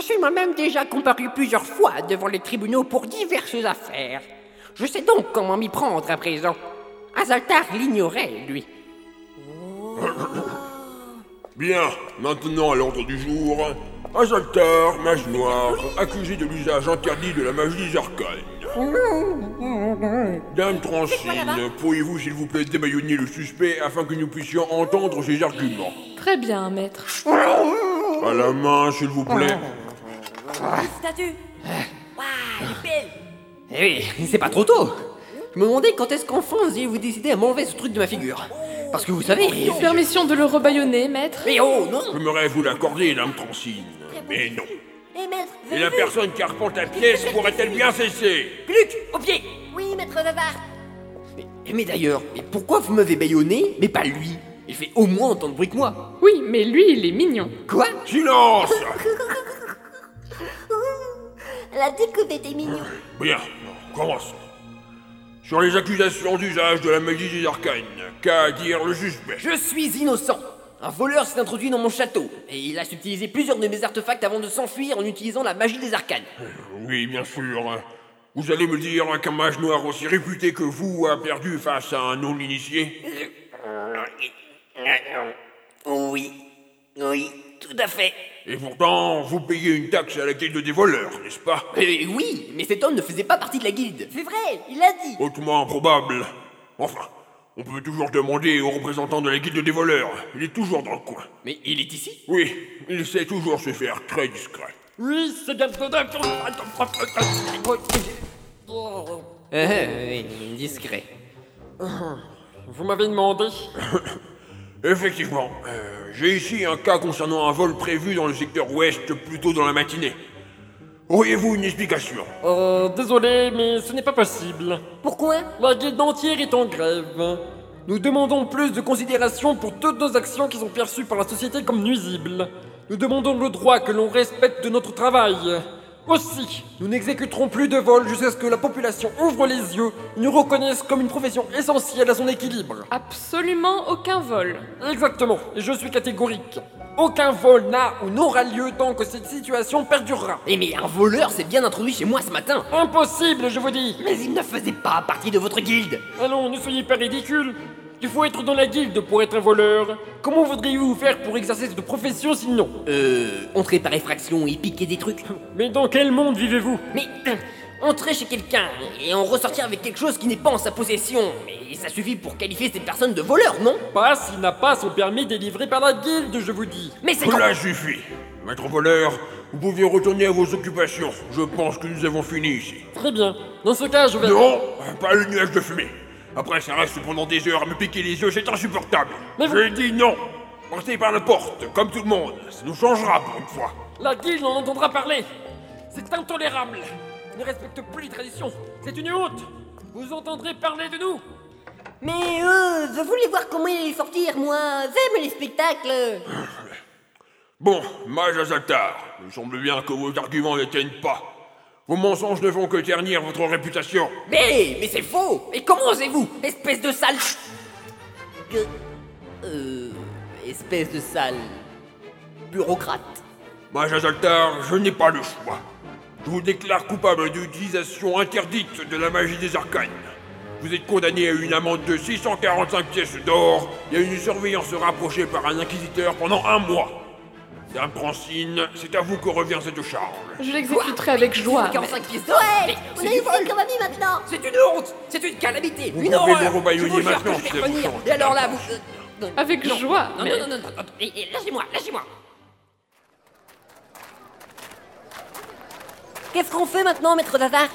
suis moi-même déjà comparu plusieurs fois devant les tribunaux pour diverses affaires. Je sais donc comment m'y prendre à présent. Azaltar l'ignorait, lui. Bien, maintenant à l'ordre du jour, Azaltar, mage noir, accusé de l'usage interdit de la magie des arcanes. Dame Transine, pourriez-vous s'il vous plaît débaillonner le suspect afin que nous puissions entendre ses arguments? Très bien, maître. À la main, s'il vous plaît. Statue. Waouh, elle est belle. Eh oui, c'est pas trop tôt. Je me demandais quand est-ce qu'enfin vous alliez vous décider à m'enlever ce truc de ma figure. Parce que vous savez... Permission de le rebaïonner, maître. Mais oh, non! J'aimerais vous l'accorder, Dame Transine, mais non. Eh, maître, Et la personne qui arpente la pièce pourrait-elle bien cesser? Gluck, au pied! Oui, maître Zazar. Mais d'ailleurs, mais pourquoi vous m'avez baïonné, mais pas lui? Il fait au moins autant de bruit que moi. Oui, mais lui, il est mignon. Quoi? Silence! La découverte est mignonne. Bien, commençons. Sur les accusations d'usage de la magie des arcanes, qu'a à dire le suspect? Je suis innocent. Un voleur s'est introduit dans mon château, et il a subtilisé plusieurs de mes artefacts avant de s'enfuir en utilisant la magie des arcanes. Oui, bien sûr. Vous allez me dire qu'un mage noir aussi réputé que vous a perdu face à un non-initié? Oui, tout à fait. Et pourtant, vous payez une taxe à la guilde des voleurs, n'est-ce pas? Oui, mais cet homme ne faisait pas partie de la guilde. C'est vrai, il l'a dit. Hautement improbable. Enfin, on peut toujours demander au représentant de la guilde des voleurs. Il est toujours dans le coin. Mais il est ici? Oui, il sait toujours se faire très discret. Oui, c'est bien. Discret. Vous m'avez demandé. Effectivement, j'ai ici un cas concernant un vol prévu dans le secteur ouest plus tôt dans la matinée. Auriez-vous une explication? Désolé, mais ce n'est pas possible. Pourquoi? La guilde entière est en grève. Nous demandons plus de considération pour toutes nos actions qui sont perçues par la société comme nuisibles. Nous demandons le droit que l'on respecte de notre travail. Aussi, nous n'exécuterons plus de vols jusqu'à ce que la population ouvre les yeux et nous reconnaisse comme une profession essentielle à son équilibre. Absolument aucun vol. Exactement, et je suis catégorique. Aucun vol n'a ou n'aura lieu tant que cette situation perdurera. Mais un voleur s'est bien introduit chez moi ce matin. Impossible, je vous dis. Mais il ne faisait pas partie de votre guilde. Allons, ne soyez pas ridicule. Il faut être dans la guilde pour être un voleur. Comment voudriez-vous faire pour exercer cette profession sinon? Entrer par effraction et piquer des trucs. Mais dans quel monde vivez-vous? Mais entrer chez quelqu'un et en ressortir avec quelque chose qui n'est pas en sa possession. Mais ça suffit pour qualifier cette personne de voleur, non? Pas s'il n'a pas son permis délivré par la guilde, je vous dis. Mais c'est Cela suffit. Maître voleur, vous pouvez retourner à vos occupations. Je pense que nous avons fini ici. Très bien. Dans ce cas, je vais... Non, pas le nuage de fumée. Après, ça reste pendant des heures à me piquer les yeux, c'est insupportable. Mais vous- J'ai dit non. Partez par la porte, comme tout le monde. Ça nous changera pour une fois. La guilde en entendra parler. C'est intolérable. Il ne respecte plus les traditions. C'est une honte. Vous entendrez parler de nous. Mais je voulais voir comment il allait sortir, moi. J'aime les spectacles. Bon, mage Azaltar, il semble bien que vos arguments ne tiennent pas. Vos mensonges ne font que ternir votre réputation. Mais c'est faux. Et comment osez-vous, espèce de sale... espèce de sale... bureaucrate. Mage Azaltar, je n'ai pas le choix. Je vous déclare coupable d'utilisation interdite de la magie des arcanes. Vous êtes condamné à une amende de 645 pièces d'or et à une surveillance rapprochée par un inquisiteur pendant 1 mois. Dame Francine, c'est à vous que revient cette charge. Je l'exécuterai avec joie. 45 pièces d'or. Ouais, Mais on a c'est eu du vol. comme ami maintenant. C'est une honte. C'est une calamité. Vous Une pouvez horreur. me rebaïonner Je vous jure maintenant, que je si vais ça vous revenir. chante. Et alors là, vous... non, Avec non, joie, Non, mais- non. Lâchez-moi. Qu'est-ce qu'on fait maintenant, maître Zazar?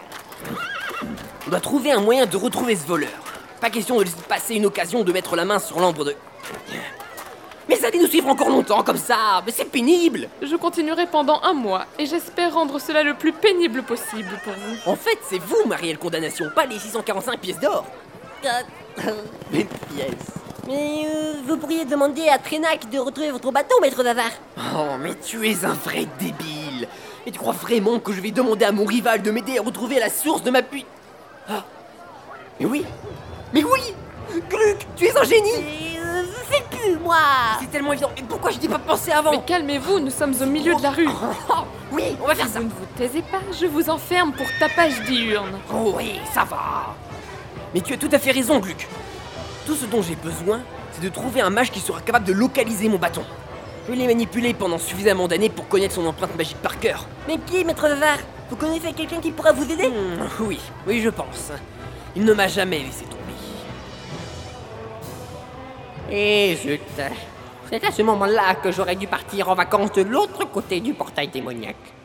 On doit trouver un moyen de retrouver ce voleur. Pas question de laisser passer une occasion de mettre la main sur l'ambre de... Mais ça allait nous suivre encore longtemps comme ça. Mais c'est pénible. Je continuerai pendant 1 mois et j'espère rendre cela le plus pénible possible pour vous. En fait, c'est vous ma réelle condamnation, pas les 645 pièces d'or. Les pièces. Mais vous pourriez demander à Trenak de retrouver votre bâton, maître Zazar. Oh, mais tu es un vrai débile. Et tu crois vraiment que je vais demander à mon rival de m'aider à retrouver la source de ma Ah. Mais oui. Gluck, tu es un génie. Et fait le cul, moi. C'est tellement évident. Et pourquoi je n'y ai pas pensé avant? Mais calmez-vous, nous sommes au milieu de la rue. Oui, on va faire ça. Vous ne vous taisez pas, je vous enferme pour tapage diurne. Oh oui, ça va. Mais tu as tout à fait raison, Gluck. Tout ce dont j'ai besoin, c'est de trouver un mage qui sera capable de localiser mon bâton. Je l'ai manipulé pendant suffisamment d'années pour connaître son empreinte magique par cœur. Mais qui, maître Vavard? Vous connaissez quelqu'un qui pourra vous aider? Oui, je pense. Il ne m'a jamais laissé tomber. Et zut. C'est à ce moment-là que j'aurais dû partir en vacances de l'autre côté du portail démoniaque.